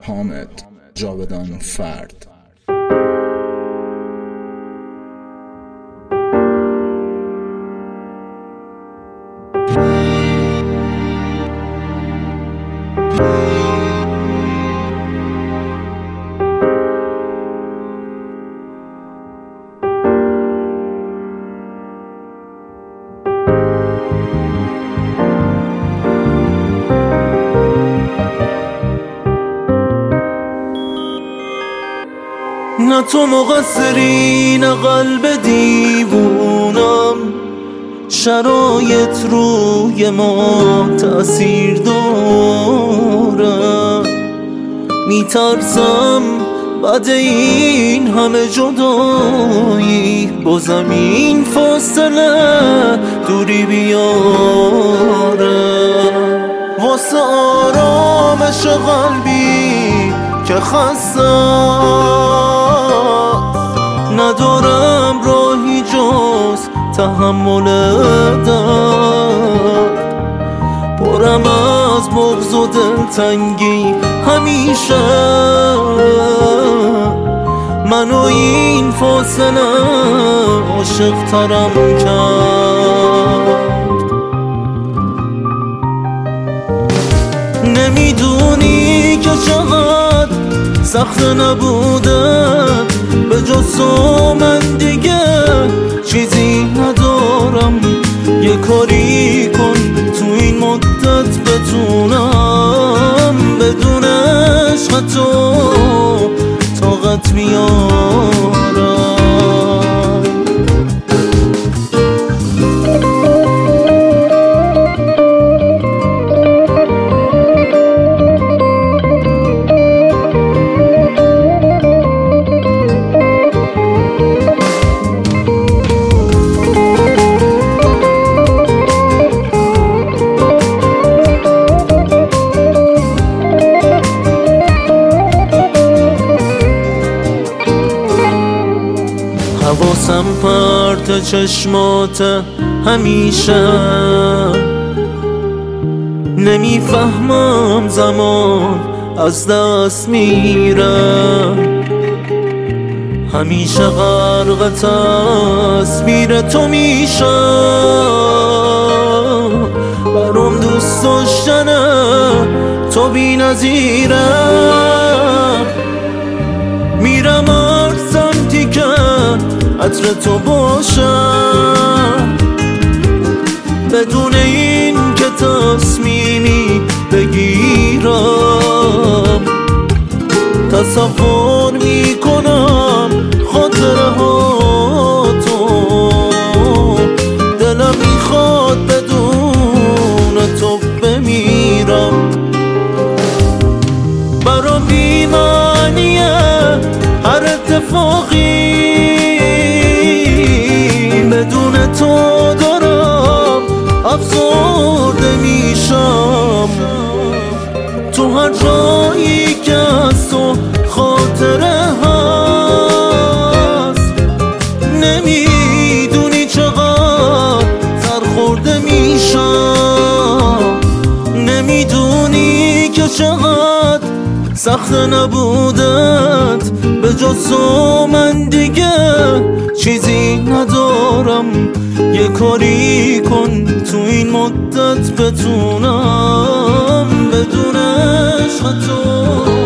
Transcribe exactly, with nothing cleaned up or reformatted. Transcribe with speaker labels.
Speaker 1: حامد جاودان فرد.
Speaker 2: نه تو مقصری نه قلب دیوونم، شرایط روی ما تأثیر داره. میترسم بعد این همه جدایی با زمین فاصله دوری بیاره. واسه آرامش قلبی که خسته ندارم راهی جز تحمل درد. پرم از بغض و دلتنگی همیشه منو این فاصله عاشق ترم کرد. نمیدونی که چقدر سخت نبوده، به جز تو من دیگه چیزی ندارم. یه کاری کن تو این مدت بتونم بدون عشق تو طاقت بیارم. حواسم پرت چشمات همیشه، نمیفهمم زمان از دست میره. همیشه غرق تصویر تو میشه، برام دوست داشتنه تو بی نظیره. میرم هر سمتی که عطر تو باشه، بدون این که تصمیمی بگیرم. تصور میکنم خاطره ها تو، دلم میخواد بدون تو بمیرم. برام بی‌معنیه هر اتفاقی، بدون تو دارم افسرده میشم. تو هر جایی که از تو خاطره هست، نمیدونی چقدر سرخورده میشم. نمیدونی که چقدر سخت نبودت، به جز تو من دیگه چیزی ندارم. یه کاری کن تو این مدت بتونم بدون عشق تو